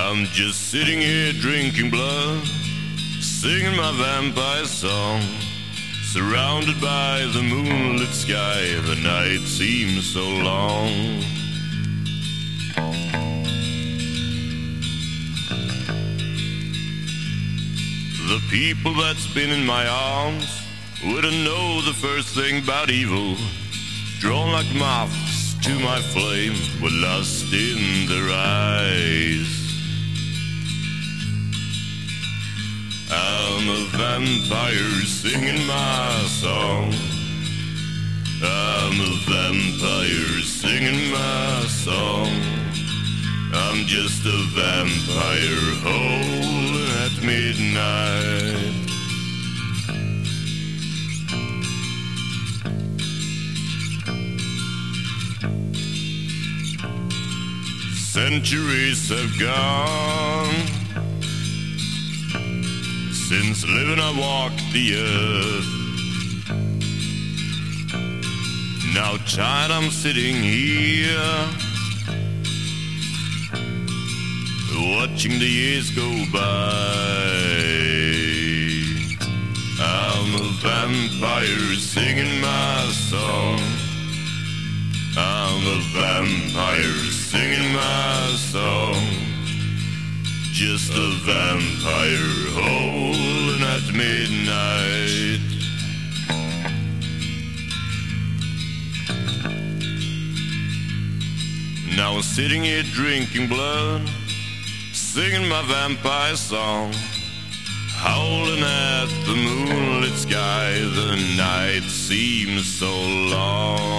I'm just sitting here drinking blood, singing my vampire song. Surrounded by the moonlit sky, the night seems so long. The people that's been in my arms wouldn't know the first thing about evil. Drawn like moths to my flame with lust in their eyes. I'm a vampire singing my song. I'm a vampire singing my song. I'm just a vampire howling at midnight. Centuries have gone since living I walked the earth. Now child, I'm sitting here watching the years go by. I'm a vampire singing my song. I'm a vampire singing my song. Just a vampire howling at midnight. Now I'm sitting here drinking blood, singing my vampire song, howling at the moonlit sky. The night seems so long.